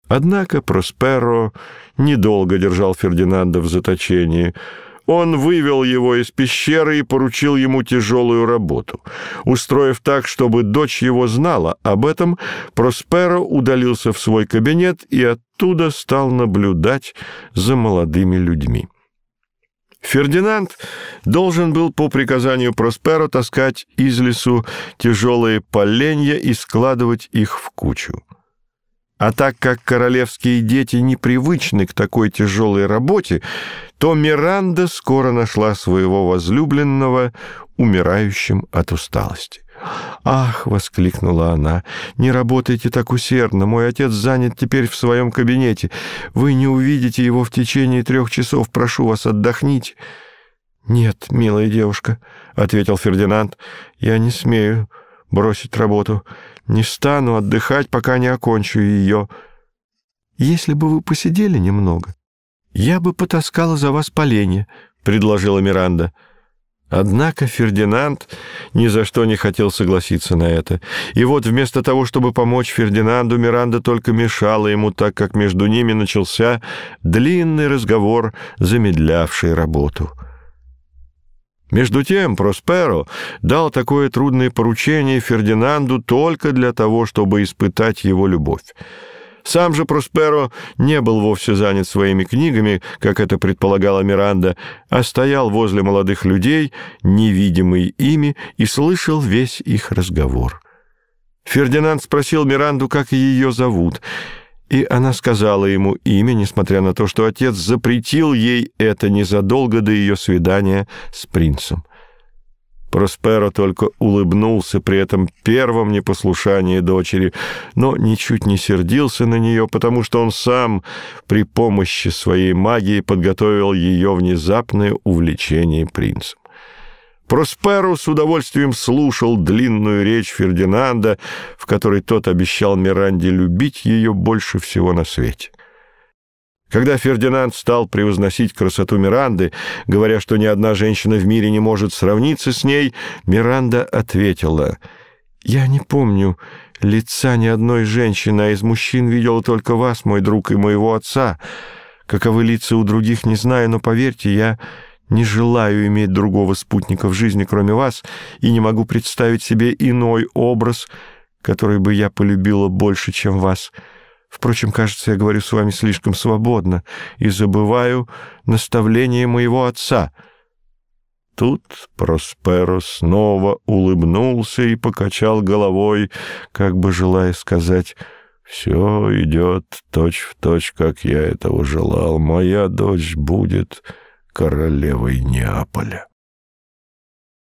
Однако Просперо недолго держал Фердинанда в заточении. Он вывел его из пещеры и поручил ему тяжелую работу. Устроив так, чтобы дочь его знала об этом, Просперо удалился в свой кабинет и оттуда стал наблюдать за молодыми людьми. Фердинанд должен был по приказанию Просперо таскать из лесу тяжелые поленья и складывать их в кучу. А так как королевские дети непривычны к такой тяжелой работе, то Миранда скоро нашла своего возлюбленного умирающим от усталости. «Ах!» — воскликнула она, — «не работайте так усердно. Мой отец занят теперь в своем кабинете. Вы не увидите его в течение 3 часов. Прошу вас, отдохните». «Нет, милая девушка», — ответил Фердинанд, — «я не смею бросить работу. Не стану отдыхать, пока не окончу ее. Если бы вы посидели немного, я бы потаскала за вас поленья», — предложила Миранда. Однако Фердинанд ни за что не хотел согласиться на это. И вот вместо того, чтобы помочь Фердинанду, Миранда только мешала ему, так как между ними начался длинный разговор, замедлявший работу. Между тем Просперо дал такое трудное поручение Фердинанду только для того, чтобы испытать его любовь. Сам же Просперо не был вовсе занят своими книгами, как это предполагала Миранда, а стоял возле молодых людей, невидимый ими, и слышал весь их разговор. Фердинанд спросил Миранду, как ее зовут, и она сказала ему имя, несмотря на то, что отец запретил ей это незадолго до ее свидания с принцем. Просперо только улыбнулся при этом первом непослушании дочери, но ничуть не сердился на нее, потому что он сам при помощи своей магии подготовил ее внезапное увлечение принцем. Просперо с удовольствием слушал длинную речь Фердинанда, в которой тот обещал Миранде любить ее больше всего на свете. Когда Фердинанд стал превозносить красоту Миранды, говоря, что ни одна женщина в мире не может сравниться с ней, Миранда ответила: «Я не помню лица ни одной женщины, а из мужчин видела только вас, мой друг, и моего отца. Каковы лица у других, не знаю, но, поверьте, я не желаю иметь другого спутника в жизни, кроме вас, и не могу представить себе иной образ, который бы я полюбила больше, чем вас. Впрочем, кажется, я говорю с вами слишком свободно и забываю наставления моего отца». Тут Просперо снова улыбнулся и покачал головой, как бы желая сказать: «Все идет точь-в-точь, как я этого желал. Моя дочь будет королевой Неаполя».